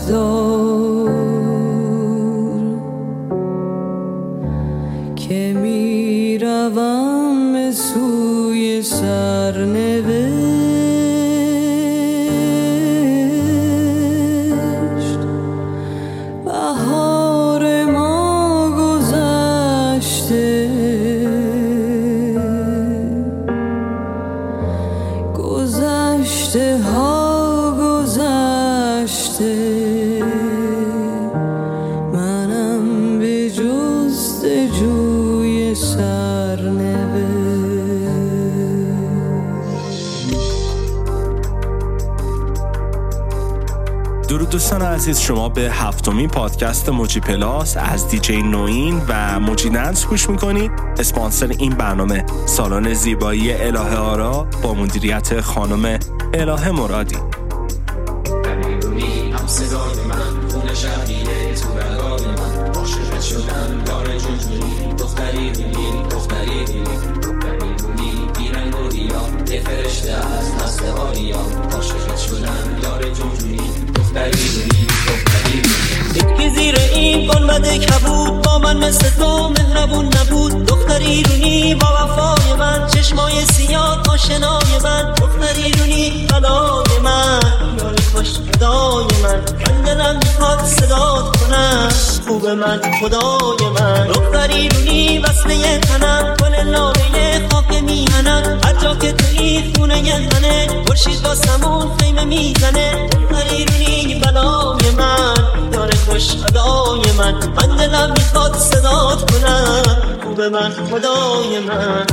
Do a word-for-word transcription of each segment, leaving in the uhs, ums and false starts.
نگذار که می روم به سوی سرنوشت. بهار ما گذشته، گذشته ها گذشته، منم به جستجوی سرنوشت. درود دوستان عزیز، شما به هفتمین پادکست موجی پلاس از دیجی نوین و موجی دنس گوش میکنید. اسپانسر این برنامه سالن زیبایی الهه آرا با مدیریت خانم الهه مرادی. یکی زیر این گنبد کبود با من مثل تو مهربون نبود. دختر ایرونی با وفای من، چشمای سیاه آشنای من. دختر ایرونی فدای من، یار خوش فدای من. من دلم میخواد صدات کنم، خوب من خدای من. دختر ایرونی وصله تنم، گل لاله خاک میهنم. هر جا که توی خونه منه، خورشید با سمون خیمه میزنه. دختر ایرونی بلای من، یار خوش فدای من. من دلم میخواد صدات کنم، خوب من خدای من.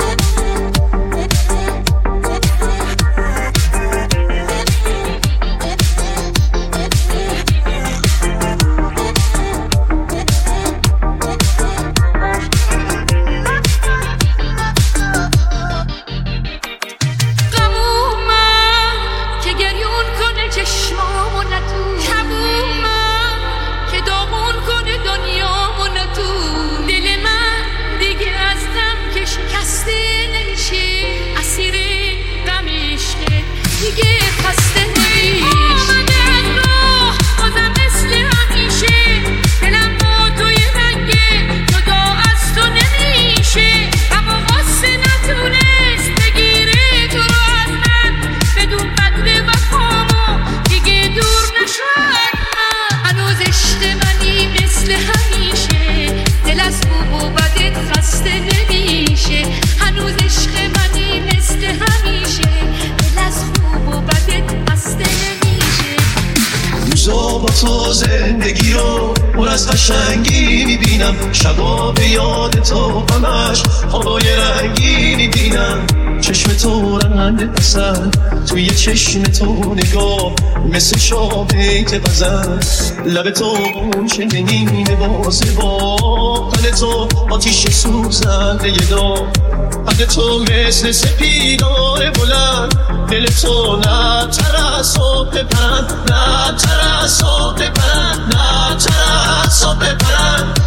تو زندگی رو پر از قشنگی میبینم. شبا به یاد تو همش خوابای رنگی میبینم. چشم تو رنگ پسند، توی چشم تو نگاه مثل شاه بیت غزل. لب تو اون شنینه بازه با قل تو آتیش سوزنده یه دار. قد تو مثل سپیدار بلند، دل تو نه ترسو بپرند، نه ترسو بپرند، نه ترسو بپرند.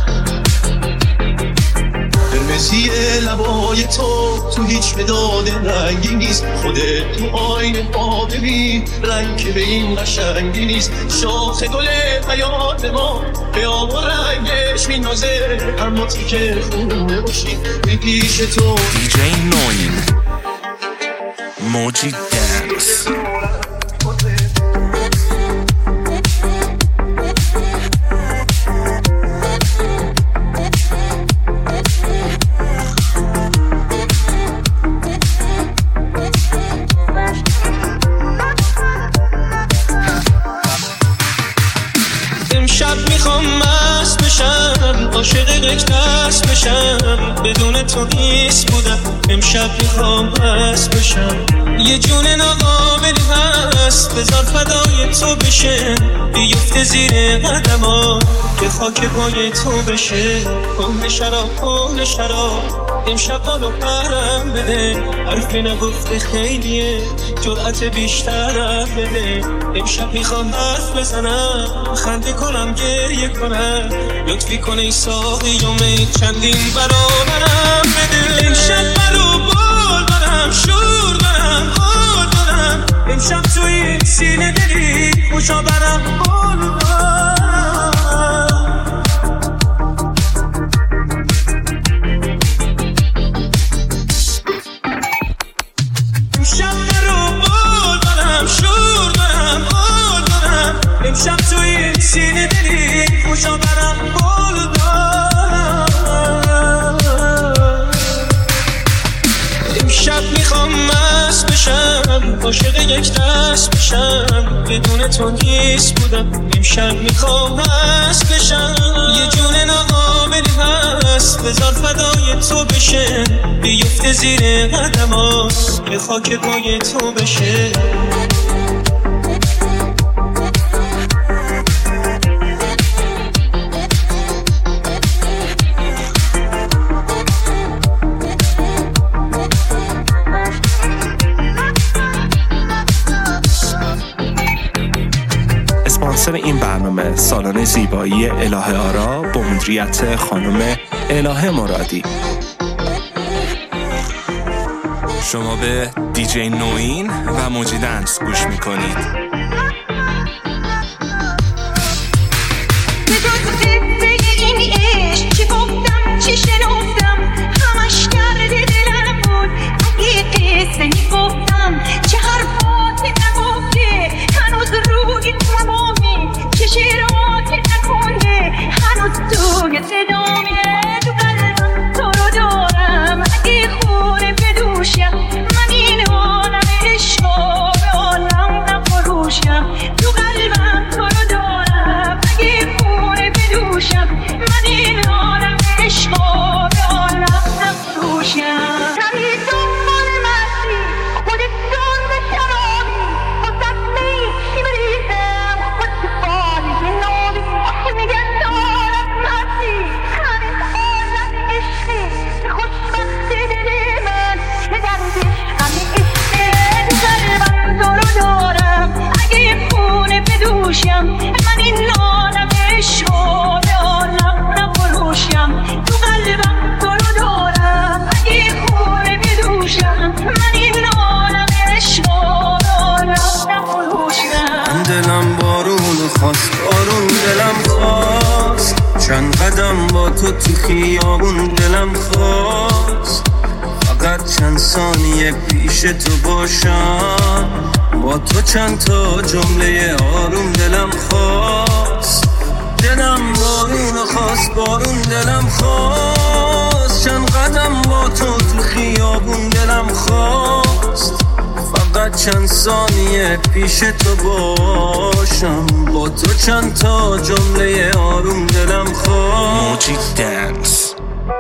قرمزی لبای تو تو هیچ مداد رنگی نیست. خودت تو آینه پا ببین، رنگ به این قشنگی نیست. شاخ گل حیات ما به آب و رنگش مینازه، هر موتی که خونه باشی به پیش تو. دیجی نوین موجی دنس. امشب میخوام مست بشم، عاشق یک دست بشم. بدون تو نیست بودم، امشب میخوام مست بشم. یه جون ناقابلی هست، بذار فدای تو بشه. بیفته زیر قدمات که خاک پای تو بشه. کهنه شراب کهنه شراب، امشب حالو پرم بده. حرفی نگفته خیلیه، جرأت بیشترم بده. امشب میخوام حرف بزنم، خنده کنم گریه کنم. لطفی کنه ای ساقی و می چندین برابرم بده. امشب برو بول برم، شور برم، قول برم. امشب توی سینه دلی خوشا برم، قول برم. گوشا برم گل دارم. امشب میخوام مست بشم، عاشق یک دست بشم، بدون تو نیست بودم. امشب میخوام مست بشم، یه جون ناقابلی هست، بذار فدای تو بشه، بیفته زیر قدمات، یه خاک پای تو بشه. اسپانسر این برنامه سالن زیبایی الهه آرا با مدیریت خانم الهه مرادی. شما به دیجی نوین و موجی دنس گوش میکنید. چی گفتم چی شنفتم همش درد دلم بود. اگه قصه میگفتم چه حرفاتی نگفته، هنوز روی تمامی چه شعراتی نکنده، هنوز توی صدامه تو قلبم تو رو دارم. اگه خونه بدوشم من این عالم عشقا به عالم نفروشم، تو قلبم تو رو دارم. اگه خونه بدوشم من این عالم عشقا به عالم نفروشم. تنی دنبال مستی خودت دنب شرابی، خودت میشی بریزم خود فالی نابی. میگن دارم مستی همین عالم عشقی، خوشبخت دل من دردش همین عشقه. قلبم تو رو دارم. اگه خونه بدوشم من این عالم عشقا به عالم نفروشم، تو قلبم تو رو دارم. اگه خونه بدوشم من این عالم عشقا به عالم نفروشم. دلم بارون خواست بارون دلم خواست، چند قدم با تو تو خیابون دلم خواست، فقط چند ثانیه پیش تو باشم، با تو چند تا جمله آروم دلم خواست. دلم بارون خواست بارون دلم خواست، چند قدم با تو تو خیابون دلم خواست، فقط چند ثانیه پیش تو باشم، با تو چند تا جمله آروم دلم خواست. موجی دنس.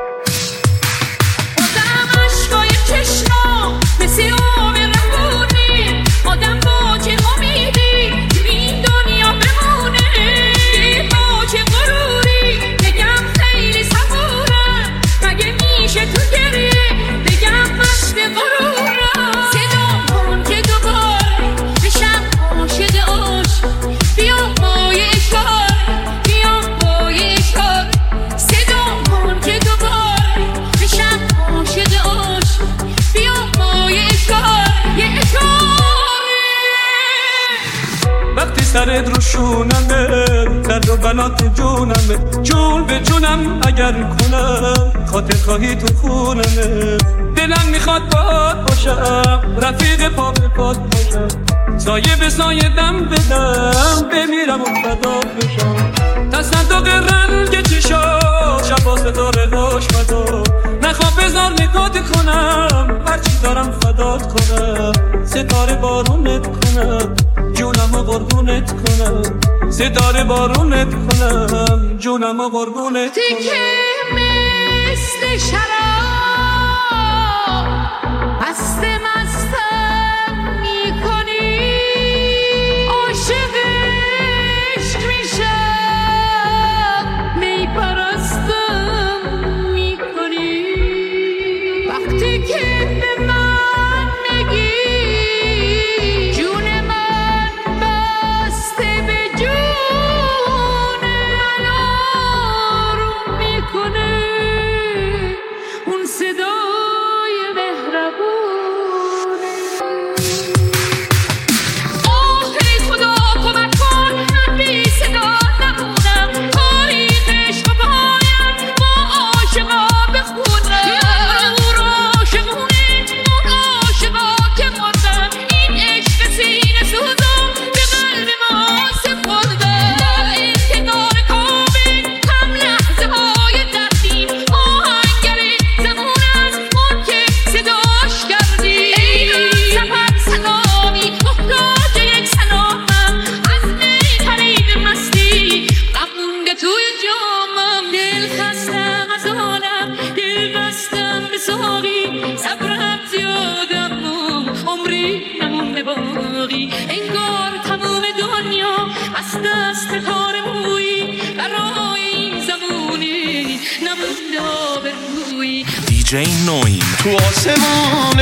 آدم عشقای چشما مثل آب رهونه، آدم با چه امیدی تو این دنیا بمونه. با چه غروری بگم خیلی صبورم، مگه میشه تو گریه بگم مست غرورم. صدا کن که دوباره بشم عاشق عاشق، بیا مای اشار بیا مای اشار. صدا کن که دوباره بشم عاشق عاشق، بیا مای اشار یه اشاره. وقتی سرت رو شونمه درد و بلات جونمه، جون به جونم اگر کنم خاطر خواهی تو خونمه. دلم میخواد باهات باشم، رفیق پا به پات باشم، سایه به سایه دم بدم، بمیرم و فدا بشم. تصدق رنگ چشا شبا ستاره داشت فدا، نخواه بذار نگات کنم، هرچی دارم فدات کنم. ستاره بارونت کنم جونم و قربونت کنم، ستاره بارونت کنم جونم و قربونت تو که کنم. مثل شراب مست مستم میکنی، عاشق عشق میشم می پرستم میکنی. وقتی که به من میگی جون من بسته به جون من آروم میکنه، ستاره مویی برای این زمونی نبود آبرویی. دیجی نوین. تو آسمان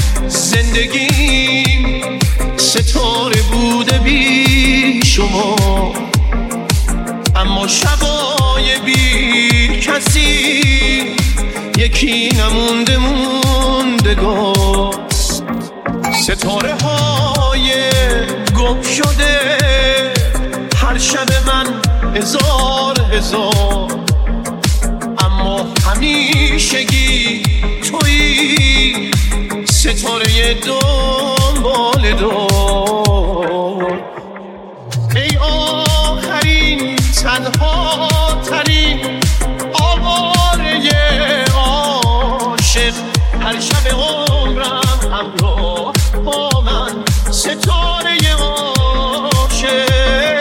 زندگیم ستاره بوده بی شما، اما شبای بی کسی یکی نمونده موندگار. ستاره های گم شده هر شب من هزار هزار، اما همیشگی تویی ستاره دنبال دار. ای آخرین تنها ترین آواره عاشق، هر شب عمرم همراه با من ستاره عاشق.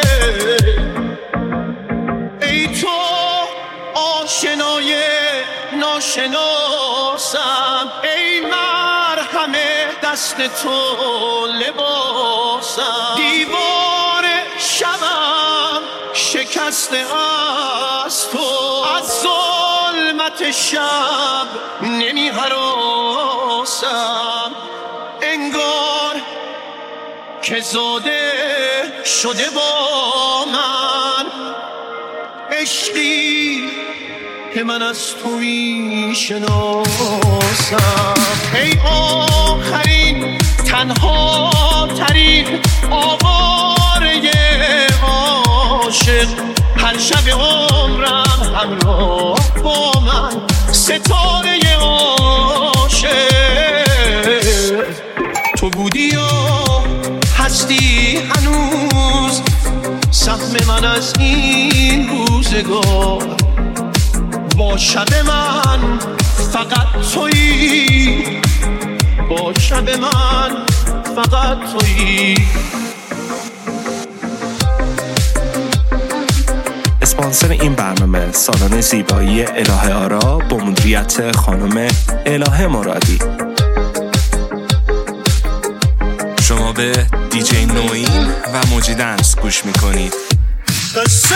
ای تو آشنای ناشناسم، ای مرهمه دست تو لباسم. دیوار شبم شکسته از تو، از ظلمت شب نمی هراسم. انگار که زاده شده با من عشقی که من از تو می شناسم. ای آخرین تنها ترین آواره عاشق، هر شب عمرم همراه با من ستاره عاشق. تو بودی و هستی هنوز سهم من از این روزگار. با شب من فقط تویی، با شب من فقط تویی. اسپانسر این برنامه سالن زیبایی الهه آرا با مدیریت خانم الهه مرادی. شما به دیجی نوین و موجی دنس گوش میکنید. قصه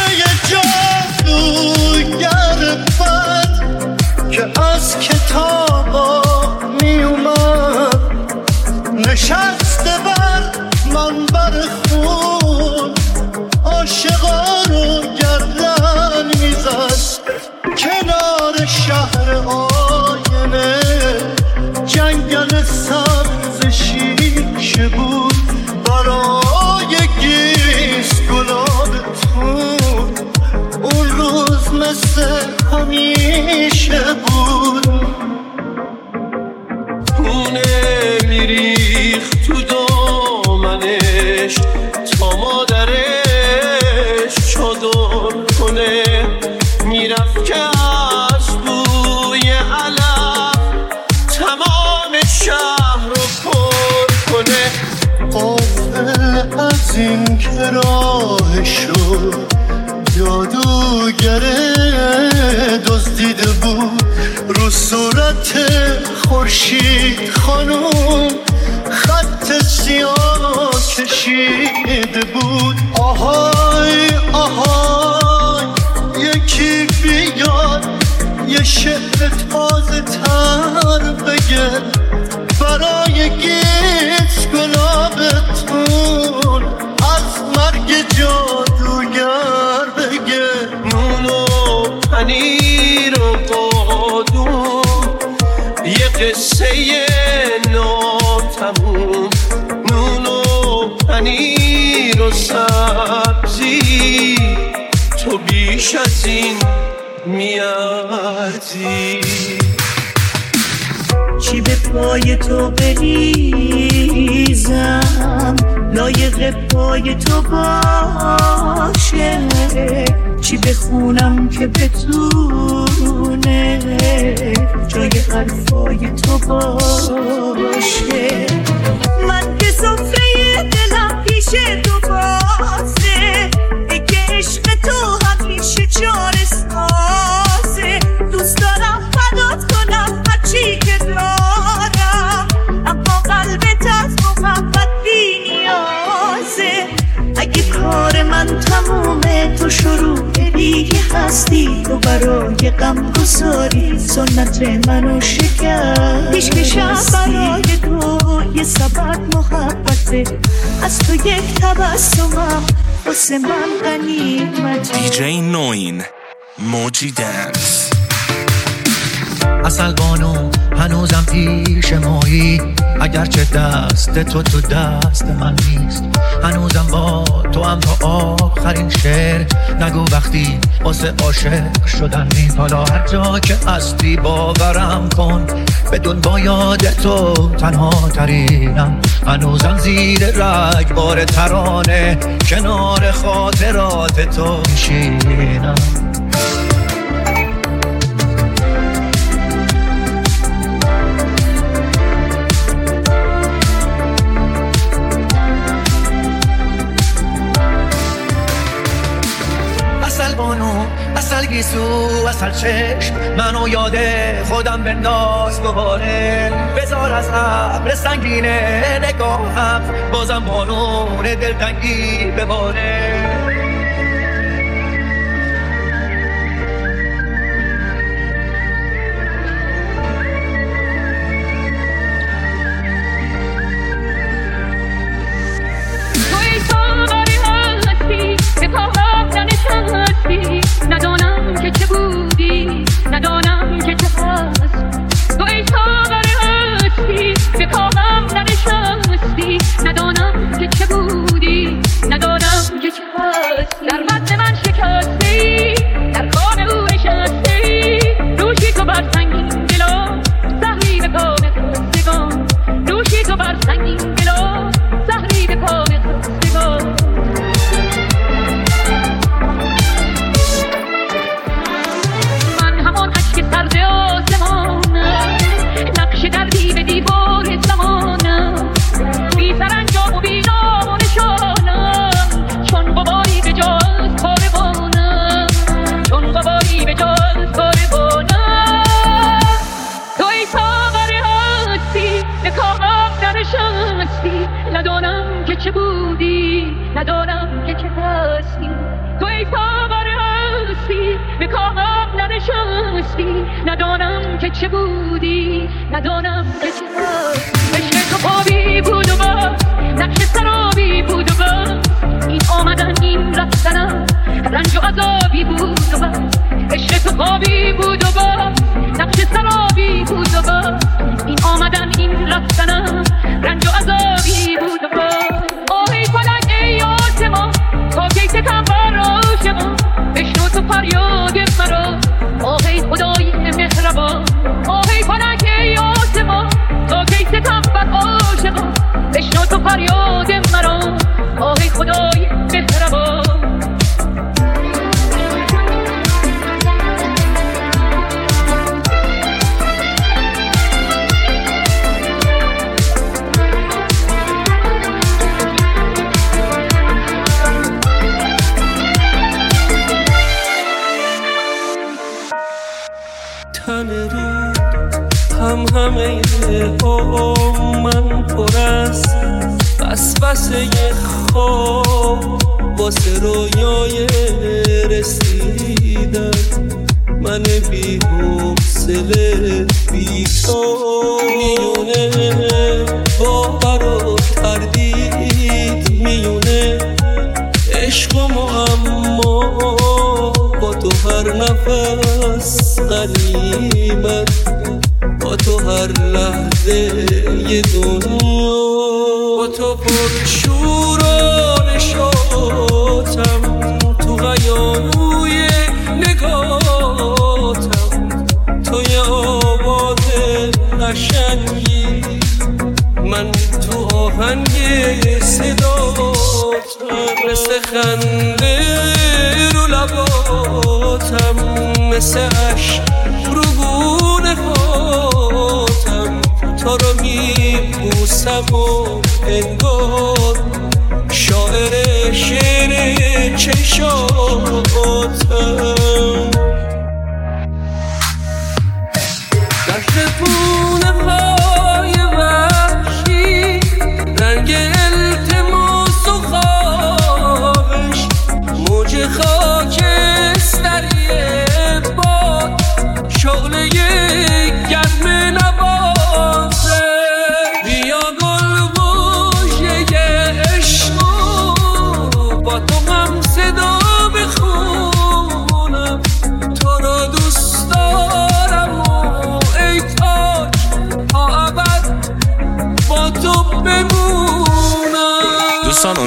جادوگر بد که از کتابا می اومد، نشسته بر منبر خون عاشقا رو گردن میزد. کنار شهر آینه جنگل سبز شیشه بود، برای گیس گلاب تون اون روز مثل همیشه بود. خونه میریخ تو دامنش تا مادرش چادر کنه، میرفت که از بوی علف تمام شهر رو پر کنه. غافل از این که راهشو جادوگر دزدیده بود، رو صورت خورشید خانوم خط سیاه کشیده بود. آهای آهای یکی بیاد یه شعر تازه تر بگه، برای گیت گلابتون از مرگ جادوگر بگه. نون و پنیر و بادوم یه قصه ناتموم، نون و پنیر و سبزی تو بیش از این میارزی. چی به پای تو بریزم لایق پای تو باشه، چی بخونم که بتونه جای حرفای تو باشه. من که سفره دلم پیش تو بازه، دیگه عشق تو همیشه جار سازه. دوست دارم فدات کنم هرچی که دارم، اما قلبت از محبت بی نیازه. اگه کار من تمومه غم گذاری سنت منو شکر پیشکشم برای تو یه سبب محبته از تو یک تبسمم واسه من غنیمته دیجی نوین موجی دنس اصل بانو هنوزم پیش مایی اگرچه دست تو تو دست من نیست هنوزم با تو هم تا آخرین شعر نگو وقتی واسه عاشق شدن نیست حالا هر جا که هستی باورم کن بدون با یاد تو تنها ترینم هنوزم زیر رگبار ترانه کنار خاطرات تو میشینم اصل گیسو اصل چشم منو یاد خودم بنداز دوباره بذار از ابر سنگینه نگاهم بازم بانون دلتنگی بباره ندانم که چه بودی ندانم که چه هست تو ای ساغر هستی به کامم ننشستی ندانم که چه بودی ندانم که چه هست در وزن من شکستی در کام او نشستی دوشی تو بر سنگین دلا زهری به کام خستگان دوشی تو بر سنگین دلا زهری به کام خستگان سرد آسمانم نقش دردی به دیوار زمانم بی سرانجام و بی نام و نشانم چون غباری به جا از کاروانم چون غباری به جا از کاروانم تو ای ساغر هستی به کامم ننشستی ندانم که چه بودی ندانم که چه هستی تو ای ساغر هستی به کامم ننشستی ندانم که چه بودی ندانم که چه هست عشق تو خوابی بود و باز نقش سرابی بود و باز این آمدن این رفتنم رنج و عذابی بود و باز عشق تو خوابی بود و باز نقش سرابی بود و باز این آمدن این رفتنم رنج و عذابی بود و باز آهی فلک ای آسمان تا کی ستم بر عاشقان بشنو تو فریاد مرا آهی خدای مهربان آهی فلک ای آسمان تا کی ستم بر عاشقان بشنو تو فریاد مرا آهی خدای مهربان تن رو هم همه آم من پر از وسوسه خواب واسه رویای رسیدن من بی حوصله بی تو میونه باور و تردید میونه عشق و معما با تو هر نفس غنیمت با تو هر لحظه یه دنیا با تو پر شور و نشاتم تو غیانوی نگاتم تو یه آواز قشنگی من تو آهنگ صداتم مثل خنده رو لباتم مثل عشق رو گونه هاتم تا رو میبوسم و انگار شاعر شعر چشاتم در شپونه های وحشی رنگ التماس و خواهش موج خاکستری باد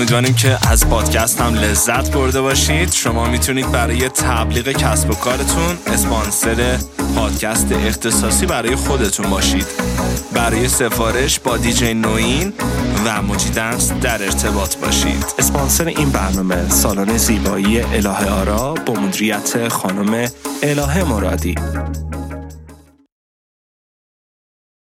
امیدواریم که از پادکست هم لذت برده باشید. شما میتونید برای تبلیغ کسب و کارتون اسپانسر پادکست اختصاصی برای خودتون باشید. برای سفارش با دیجی نوین و موجی دنس در ارتباط باشید. اسپانسر این برنامه سالن زیبایی الهه آرا با مدیریت خانم الهه مرادی.